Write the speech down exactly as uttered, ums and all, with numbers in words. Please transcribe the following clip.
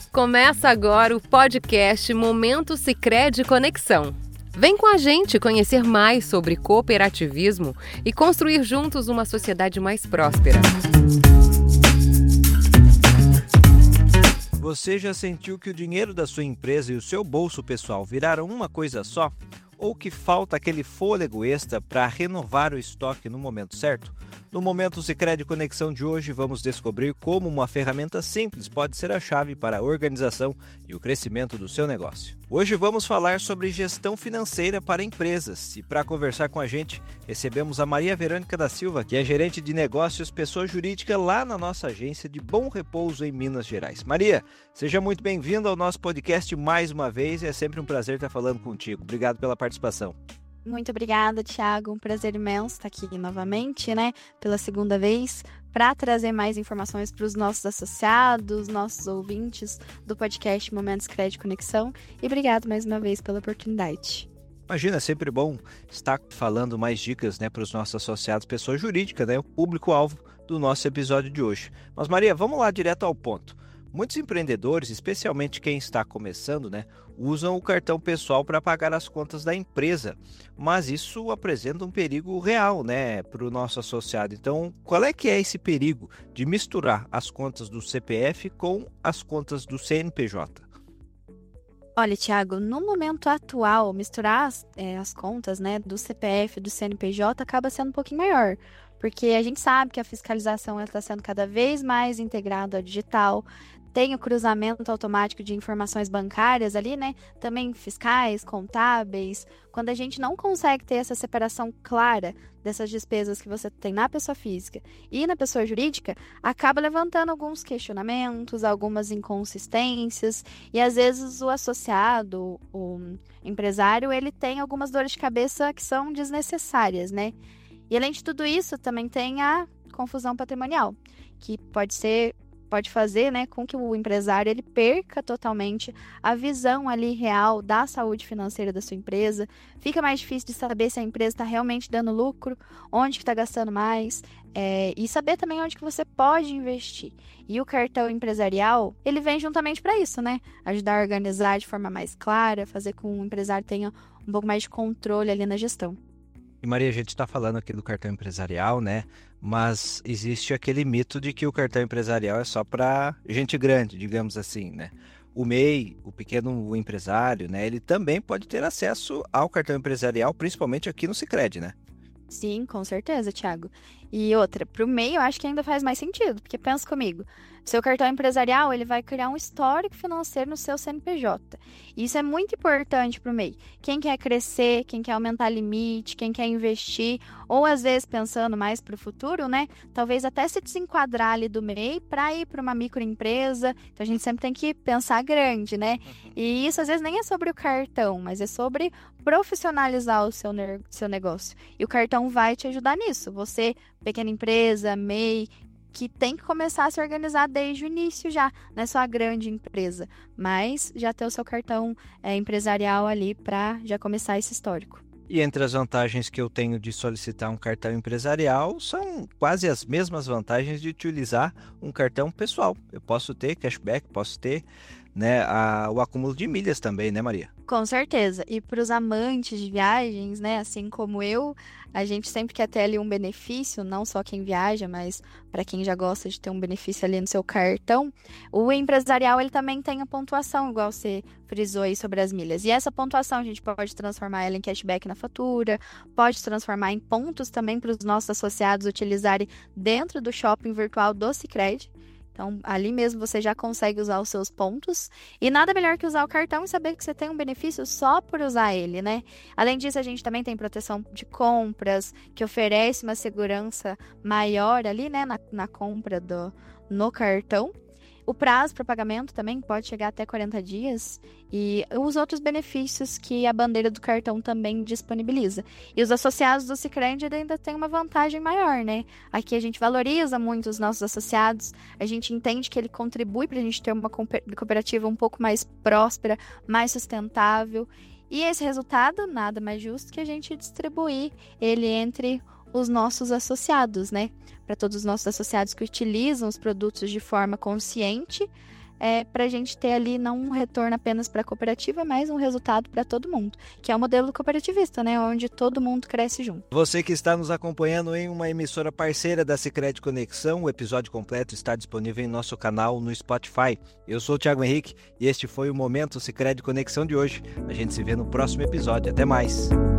Começa agora o podcast Momento Sicredi Conexão. Vem com a gente conhecer mais sobre cooperativismo e construir juntos uma sociedade mais próspera. Você já sentiu que o dinheiro da sua empresa e o seu bolso pessoal viraram uma coisa só? Ou que falta aquele fôlego extra para renovar o estoque no momento certo? No Momento Sicredi Conexão de hoje, vamos descobrir como uma ferramenta simples pode ser a chave para a organização e o crescimento do seu negócio. Hoje vamos falar sobre gestão financeira para empresas e para conversar com a gente, recebemos a Maria Verônica da Silva, que é gerente de negócios pessoa jurídica lá na nossa agência de Bom Repouso em Minas Gerais. Maria, seja muito bem-vinda ao nosso podcast mais uma vez e é sempre um prazer estar falando contigo. Obrigado pela participação. Muito obrigada, Thiago. Um prazer imenso estar aqui novamente, né, pela segunda vez, para trazer mais informações para os nossos associados, nossos ouvintes do podcast Momento Sicredi Conexão. E obrigado mais uma vez pela oportunidade. Imagina, é sempre bom estar falando mais dicas, né, para os nossos associados, pessoa jurídica, né, o público-alvo do nosso episódio de hoje. Mas Maria, vamos lá direto ao ponto. Muitos empreendedores, especialmente quem está começando, né, usam o cartão pessoal para pagar as contas da empresa, mas isso apresenta um perigo real, né, para o nosso associado. Então, qual é que é esse perigo de misturar as contas do C P F com as contas do C N P J? Olha, Thiago, no momento atual, misturar as, é, as contas, né, do C P F e do C N P J acaba sendo um pouquinho maior, porque a gente sabe que a fiscalização está sendo cada vez mais integrada ao digital. Tem o cruzamento automático de informações bancárias ali, né? Também fiscais, contábeis. Quando a gente não consegue ter essa separação clara dessas despesas que você tem na pessoa física e na pessoa jurídica, acaba levantando alguns questionamentos, algumas inconsistências e às vezes o associado, o empresário, ele tem algumas dores de cabeça que são desnecessárias, né? E além de tudo isso, também tem a confusão patrimonial, que pode ser pode fazer, né, com que o empresário ele perca totalmente a visão ali real da saúde financeira da sua empresa. Fica mais difícil de saber se a empresa está realmente dando lucro, onde que está gastando mais, é, e saber também onde que você pode investir. E o cartão empresarial, ele vem juntamente para isso, né? Ajudar a organizar de forma mais clara, fazer com que o empresário tenha um pouco mais de controle ali na gestão. E Maria, a gente está falando aqui do cartão empresarial, né? Mas existe aquele mito de que o cartão empresarial é só para gente grande, digamos assim, né? O M E I, o pequeno empresário, né? Ele também pode ter acesso ao cartão empresarial, principalmente aqui no Sicredi, né? Sim, com certeza, Thiago. E outra, para o M E I eu acho que ainda faz mais sentido, porque pensa comigo, seu cartão empresarial ele vai criar um histórico financeiro no seu C N P J. Isso é muito importante para o M E I. Quem quer crescer, quem quer aumentar limite, quem quer investir, ou às vezes pensando mais para o futuro, né? Talvez até se desenquadrar ali do M E I para ir para uma microempresa. Então a gente sempre tem que pensar grande, né? E isso às vezes nem é sobre o cartão, mas é sobre profissionalizar o seu, ne- seu negócio. E o cartão vai te ajudar nisso. Você, pequena empresa, M E I, que tem que começar a se organizar desde o início já, não é só a grande empresa, mas já ter o seu cartão é, empresarial ali para já começar esse histórico. E entre as vantagens que eu tenho de solicitar um cartão empresarial são quase as mesmas vantagens de utilizar um cartão pessoal. Eu posso ter cashback, posso ter, né, a, o acúmulo de milhas também, né, Maria? Com certeza. E para os amantes de viagens, né, assim como eu, a gente sempre quer ter ali um benefício, não só quem viaja, mas para quem já gosta de ter um benefício ali no seu cartão. O empresarial, ele também tem a pontuação, igual você frisou aí sobre as milhas. E essa pontuação a gente pode transformar ela em cashback na fatura, pode transformar em pontos também para os nossos associados utilizarem dentro do shopping virtual do Sicredi. Então, ali mesmo você já consegue usar os seus pontos. E nada melhor que usar o cartão e saber que você tem um benefício só por usar ele, né? Além disso, a gente também tem proteção de compras, que oferece uma segurança maior ali, né? Na, na compra do, no cartão. O prazo para pagamento também pode chegar até quarenta dias e os outros benefícios que a bandeira do cartão também disponibiliza. E os associados do Sicredi ainda têm uma vantagem maior, né? Aqui a gente valoriza muito os nossos associados, a gente entende que ele contribui para a gente ter uma cooperativa um pouco mais próspera, mais sustentável. E esse resultado, nada mais justo que a gente distribuir ele entre os nossos associados, né? Para todos os nossos associados que utilizam os produtos de forma consciente, é, para a gente ter ali não um retorno apenas para a cooperativa, mas um resultado para todo mundo, que é o modelo cooperativista, né? Onde todo mundo cresce junto. Você que está nos acompanhando em uma emissora parceira da Sicredi Conexão, o episódio completo está disponível em nosso canal no Spotify. Eu sou o Thiago Henrique e este foi o Momento Sicredi Conexão de hoje. A gente se vê no próximo episódio. Até mais!